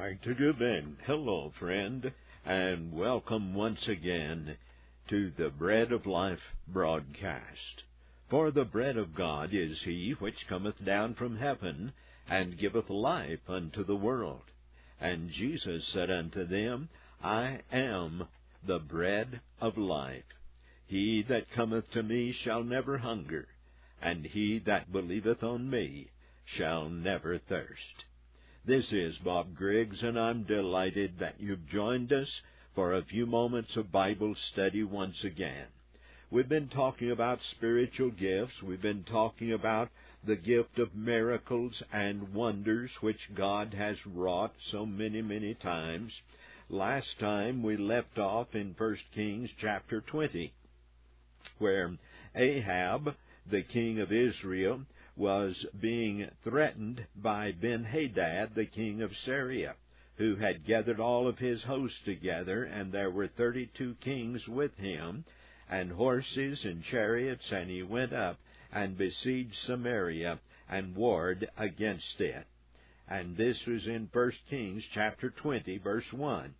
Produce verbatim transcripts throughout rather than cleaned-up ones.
right, good then. Hello, friend, and welcome once again to the Bread of Life broadcast. For the bread of God is he which cometh down from heaven, and giveth life unto the world. And Jesus said unto them, I am the bread of life. He that cometh to me shall never hunger, and he that believeth on me shall never thirst. This is Bob Griggs, and I'm delighted that you've joined us for a few moments of Bible study once again. We've been talking about spiritual gifts. We've been talking about the gift of miracles and wonders which God has wrought so many, many times. Last time we left off in First Kings chapter twenty, where Ahab, the king of Israel, was being threatened by Ben-Hadad, the king of Syria, who had gathered all of his hosts together, and there were thirty-two kings with him, and horses and chariots, and he went up and besieged Samaria and warred against it. And this was in First Kings chapter twenty, verse one.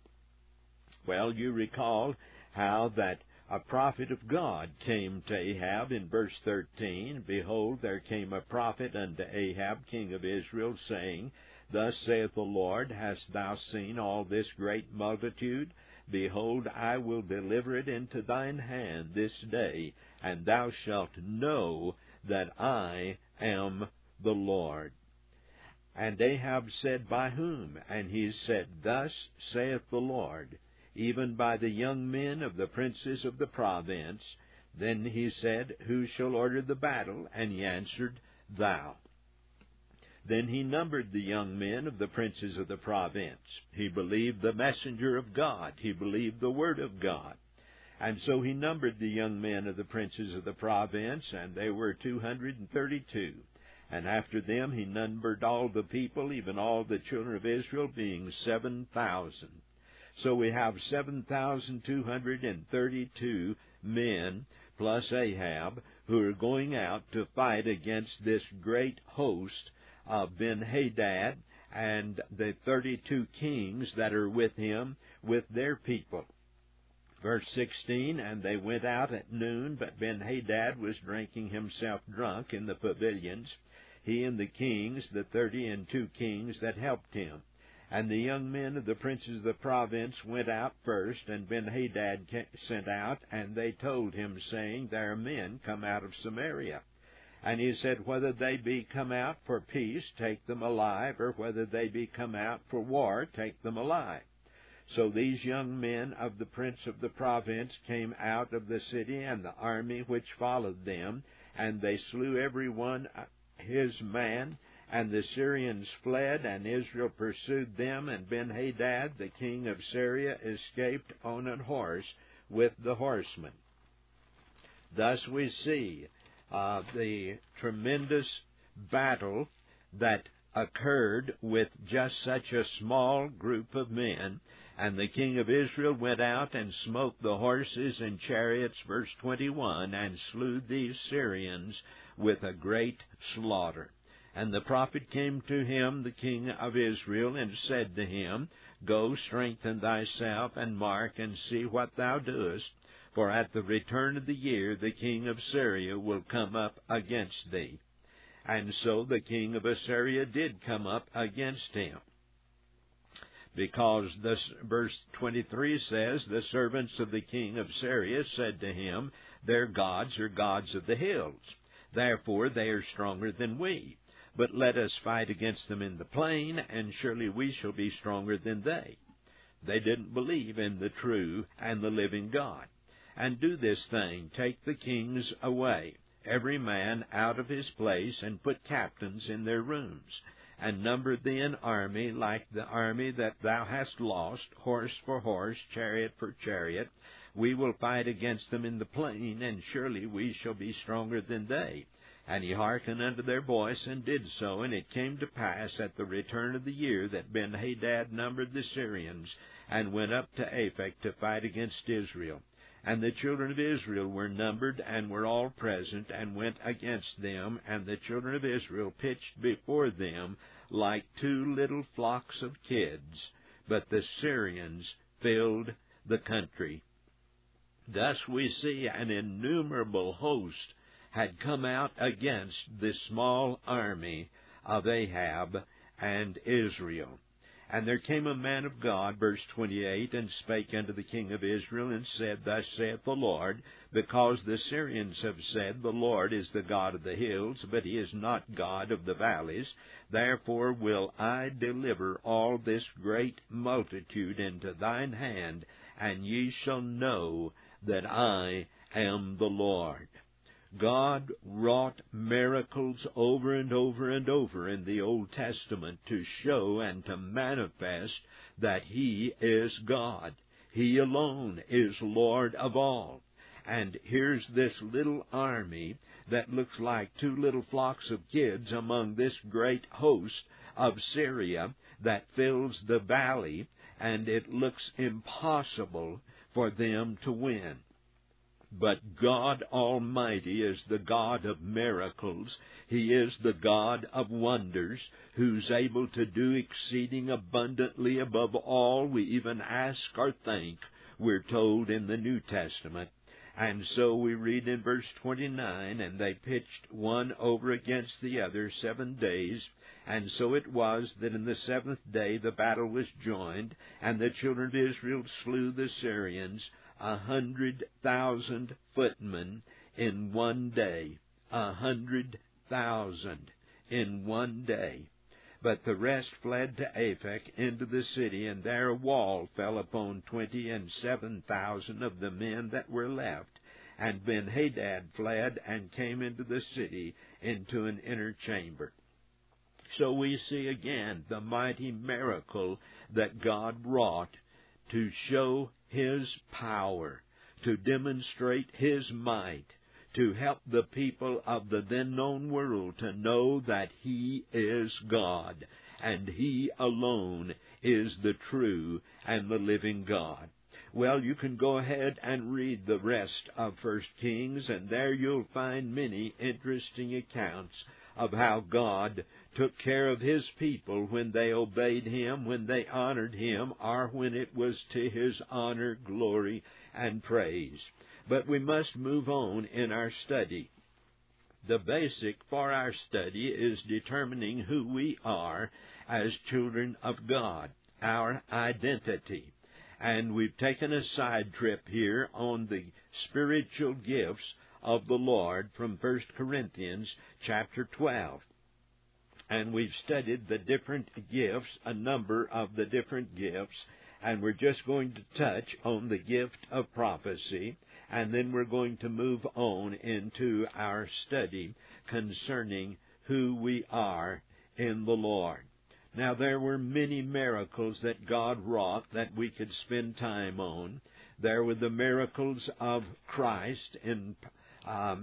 Well, you recall how that a prophet of God came to Ahab in verse thirteen. Behold, there came a prophet unto Ahab, king of Israel, saying, Thus saith the Lord, Hast thou seen all this great multitude? Behold, I will deliver it into thine hand this day, and thou shalt know that I am the Lord. And Ahab said, By whom? And he said, Thus saith the Lord, even by the young men of the princes of the province. Then he said, Who shall order the battle? And he answered, Thou. Then he numbered the young men of the princes of the province. He believed the messenger of God. He believed the word of God. And so he numbered the young men of the princes of the province, and they were two hundred and thirty-two. And after them he numbered all the people, even all the children of Israel, being seven thousand. So we have seven thousand two hundred thirty-two men, plus Ahab, who are going out to fight against this great host of Ben-Hadad and the thirty-two kings that are with him, with their people. Verse sixteen, And they went out at noon, but Ben-Hadad was drinking himself drunk in the pavilions, he and the kings, the thirty and two kings that helped him. And the young men of the princes of the province went out first, and Ben-Hadad sent out, and they told him, saying, There are men come out of Samaria. And he said, Whether they be come out for peace, take them alive, or whether they be come out for war, take them alive. So these young men of the prince of the province came out of the city, and the army which followed them, and they slew every one his man. And the Syrians fled, and Israel pursued them, and Ben-Hadad, the king of Syria, escaped on a horse with the horsemen. Thus we see uh, the tremendous battle that occurred with just such a small group of men. And the king of Israel went out and smote the horses and chariots, verse twenty-one, and slew these Syrians with a great slaughter. And the prophet came to him, the king of Israel, and said to him, Go, strengthen thyself, and mark, and see what thou doest, for at the return of the year the king of Syria will come up against thee. And so the king of Assyria did come up against him. Because this verse twenty-three says, The servants of the king of Syria said to him, Their gods are gods of the hills. Therefore they are stronger than we. But let us fight against them in the plain, and surely we shall be stronger than they. They didn't believe in the true and the living God. And do this thing, take the kings away, every man out of his place, and put captains in their rooms, and number thee an army like the army that thou hast lost, horse for horse, chariot for chariot. We will fight against them in the plain, and surely we shall be stronger than they. And he hearkened unto their voice, and did so. And it came to pass at the return of the year that Ben-Hadad numbered the Syrians, and went up to Aphek to fight against Israel. And the children of Israel were numbered, and were all present, and went against them. And the children of Israel pitched before them like two little flocks of kids. but the Syrians filled the country. Thus we see an innumerable host had come out against the small army of Ahab and Israel. And there came a man of God, verse twenty-eight, and spake unto the king of Israel, and said, Thus saith the Lord, because the Syrians have said, The Lord is the God of the hills, but he is not God of the valleys, therefore will I deliver all this great multitude into thine hand, and ye shall know that I am the Lord. God wrought miracles over and over and over in the Old Testament to show and to manifest that He is God. He alone is Lord of all. And here's this little army that looks like two little flocks of kids among this great host of Syria that fills the valley, and it looks impossible for them to win. But God Almighty is the God of miracles. He is the God of wonders, who's able to do exceeding abundantly above all we even ask or think, we're told in the New Testament. And so we read in verse twenty-nine, And they pitched one over against the other seven days. And so it was that in the seventh day the battle was joined, and the children of Israel slew the Syrians, a hundred thousand footmen in one day. A hundred thousand in one day. But the rest fled to Aphek into the city, and there a wall fell upon twenty and seven thousand of the men that were left. And Ben-Hadad fled and came into the city into an inner chamber. So we see again the mighty miracle that God wrought to show His power, to demonstrate His might, to help the people of the then known world to know that He is God, and He alone is the true and the living God. Well, you can go ahead and read the rest of First Kings, and there you'll find many interesting accounts of how God took care of His people when they obeyed Him, when they honored Him, or when it was to His honor, glory, and praise. But we must move on in our study. The basic for our study is determining who we are as children of God, our identity. And we've taken a side trip here on the spiritual gifts of the Lord from First Corinthians chapter twelve. And we've studied the different gifts, a number of the different gifts, and we're just going to touch on the gift of prophecy, and then we're going to move on into our study concerning who we are in the Lord. Now, there were many miracles that God wrought that we could spend time on. There were the miracles of Christ, in um,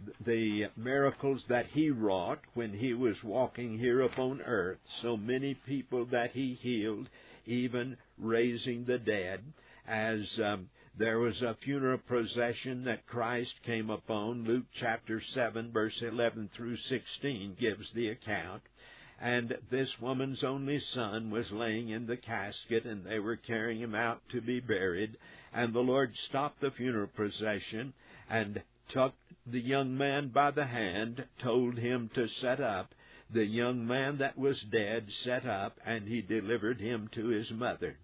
the miracles that He wrought when He was walking here upon earth. So many people that He healed, even raising the dead. As um, there was a funeral procession that Christ came upon. Luke chapter seven, verse eleven through sixteen gives the account. And this woman's only son was laying in the casket, and they were carrying him out to be buried. And the Lord stopped the funeral procession and took the young man by the hand, told him to set up. The young man that was dead set up, and He delivered him to his mother.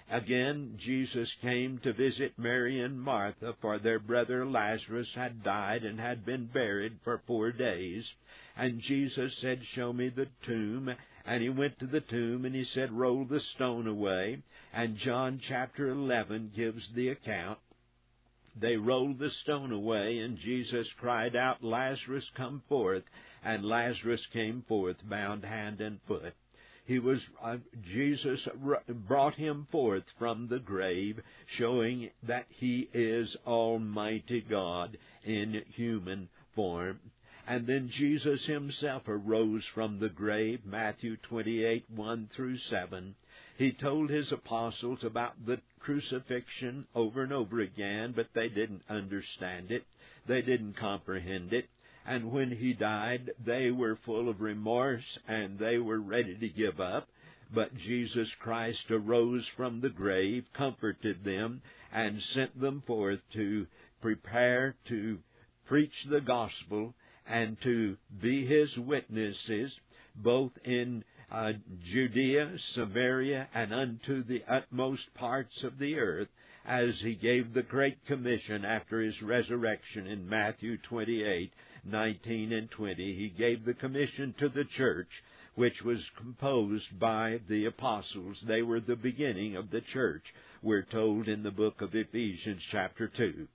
Again, Jesus came to visit Mary and Martha, for their brother Lazarus had died and had been buried for four days. And Jesus said, Show me the tomb. And He went to the tomb, and He said, Roll the stone away. And John chapter eleven gives the account. They rolled the stone away, and Jesus cried out, Lazarus, come forth. And Lazarus came forth, bound hand and foot. He was, uh, Jesus brought him forth from the grave, showing that He is Almighty God in human form. And then Jesus Himself arose from the grave, Matthew twenty-eight, one through seven. He told His apostles about the crucifixion over and over again, but they didn't understand it. They didn't comprehend it. And when He died, they were full of remorse, and they were ready to give up. But Jesus Christ arose from the grave, comforted them, and sent them forth to prepare to preach the gospel and to be His witnesses, both in uh, Judea, Samaria, and unto the utmost parts of the earth, as He gave the Great Commission after His resurrection in Matthew twenty-eight, nineteen and twenty. He gave the commission to the church, which was composed by the apostles. They were the beginning of the church, we're told in the book of Ephesians chapter two.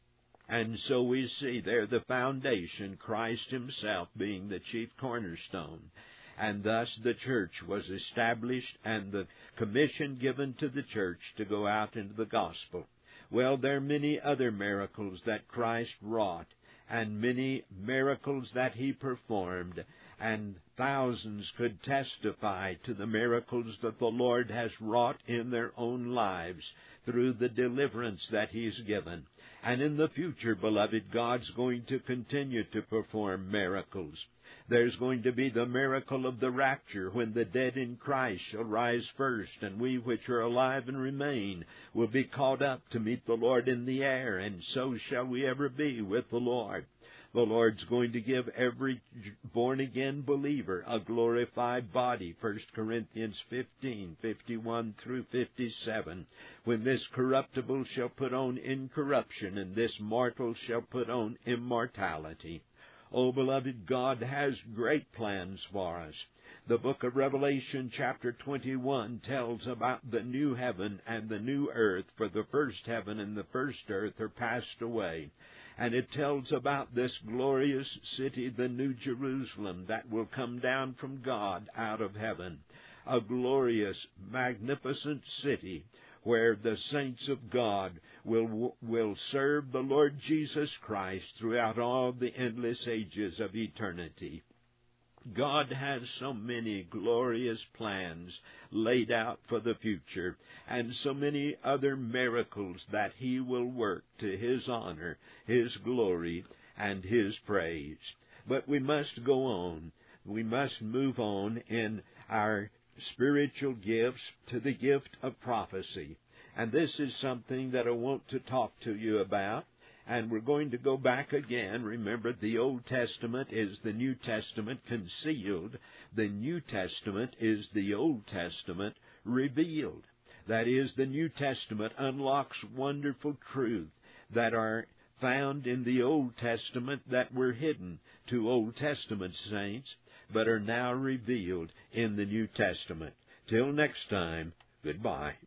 And so we see there the foundation, Christ Himself being the chief cornerstone. And thus the church was established and the commission given to the church to go out into the gospel. Well, there are many other miracles that Christ wrought, and many miracles that He performed, and thousands could testify to the miracles that the Lord has wrought in their own lives through the deliverance that He's given. And in the future, beloved, God's going to continue to perform miracles. There's going to be the miracle of the rapture, when the dead in Christ shall rise first, and we which are alive and remain will be caught up to meet the Lord in the air, and so shall we ever be with the Lord. The Lord's going to give every born-again believer a glorified body, First Corinthians fifteen, fifty-one through fifty-seven, when this corruptible shall put on incorruption, and this mortal shall put on immortality. Oh, beloved, God has great plans for us. The book of Revelation chapter twenty-one tells about the new heaven and the new earth, for the first heaven and the first earth are passed away. And it tells about this glorious city, the New Jerusalem, that will come down from God out of heaven. A glorious, magnificent city where the saints of God will, will serve the Lord Jesus Christ throughout all the endless ages of eternity. God has so many glorious plans laid out for the future, and so many other miracles that He will work to His honor, His glory, and His praise. But we must go on. We must move on in our spiritual gifts to the gift of prophecy. And this is something that I want to talk to you about. And we're going to go back again. Remember, the Old Testament is the New Testament concealed. The New Testament is the Old Testament revealed. That is, the New Testament unlocks wonderful truth that are found in the Old Testament that were hidden to Old Testament saints, but are now revealed in the New Testament. Till next time, goodbye.